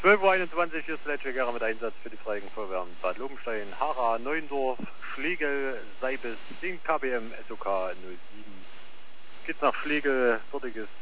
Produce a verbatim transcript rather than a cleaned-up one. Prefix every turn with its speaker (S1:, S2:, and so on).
S1: zwölf Uhr einundzwanzig ist Sledgehammer mit Einsatz für die Freiwilligen Feuerwehren Bad Lobenstein, Hara, Neuendorf, Schlegel, Seibes, zehn K B M, S O K null sieben. Geht's nach Schlegel, dortiges